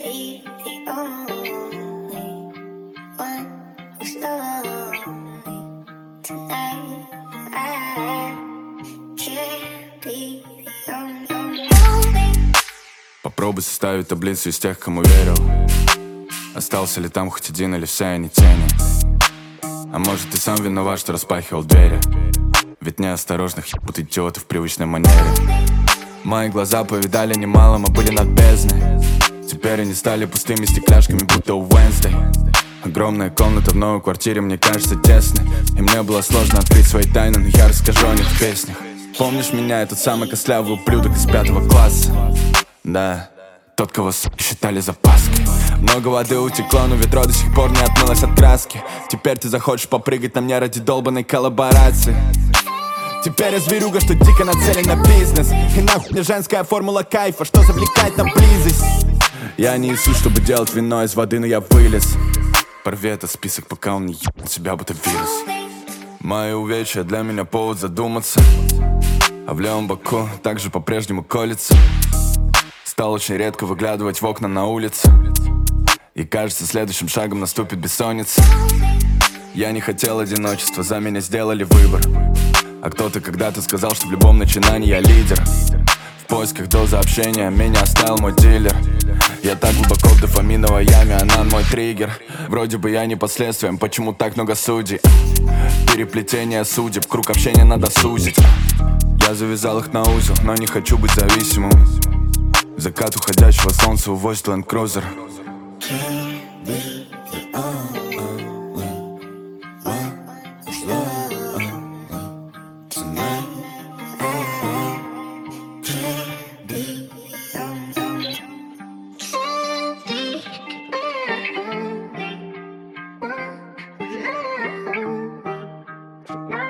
be the only one who's lonely tonight. I can't be the only. Попробуй составить таблицу из тех, кому верил. Остался ли там хоть один или все они тени? А может, ты сам виноват, что распахивал двери? Ведь неосторожных ебут идиоты в привычной манере. Мои глаза повидали немало, мы были над бездной. Теперь они стали пустыми стекляшками, будто у Wednesday. Огромная комната в новой квартире мне кажется тесной, и мне было сложно открыть свои тайны, но я расскажу о них в песнях. Помнишь меня, этот самый костлявый ублюдок из 5 класса? Да, тот, кого считали запаской. Много воды утекло, но ведро до сих пор не отмылось от краски. Теперь ты захочешь попрыгать на мне ради долбанной коллаборации. Теперь я зверюга, что дико нацелен на бизнес. И нахуй мне женская формула кайфа, что завлекает на близость. Я не Иисус, чтобы делать вино из воды, но я вылез. Порви этот список, пока он не ебнет себя, будто вирус. Мои увечья для меня повод задуматься. А в левом боку также по-прежнему колется. Стал очень редко выглядывать в окна на улице. И кажется, следующим шагом наступит бессонница. Я не хотел одиночества, за меня сделали выбор. А кто-то когда-то сказал, что в любом начинании я лидер. В поисках дозы общения меня оставил мой дилер. Я так глубоко в дофаминовой яме, она мой триггер. Вроде бы я не под следствием, почему так много судей? Переплетение судеб, круг общения надо сузить. Я завязал их на узел, но не хочу быть зависимым. Закат уходящего солнца увозит Land Cruiser. Tonight.